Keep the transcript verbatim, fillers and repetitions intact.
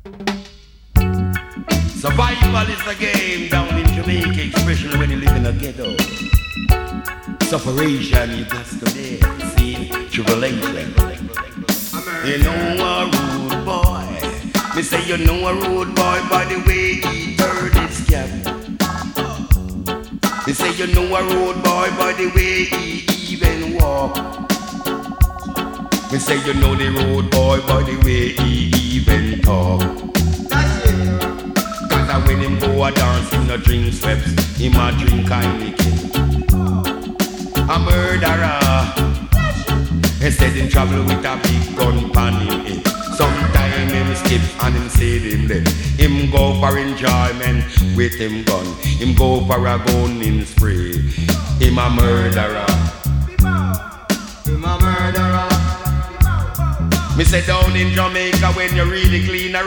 Survival is the game down in Jamaica, especially when you live in a ghetto. Sufferation you got to live, see, tribulation. You know a rude boy. Me say you know a rude boy by the way he turned his cap. Me say you know a rude boy by the way he even walk. Me say you know the rude boy by the way he even talk. Cause when him go a dance, him no drink sweps, him a drink Heineken. A murderer. He said him travel with a big gun pan him in. Sometime him skip and him say him dead. Him go for enjoyment with him gun. Him go for a gun in spray. Him a murderer. Him a murderer. Me say down in Jamaica when you really clean a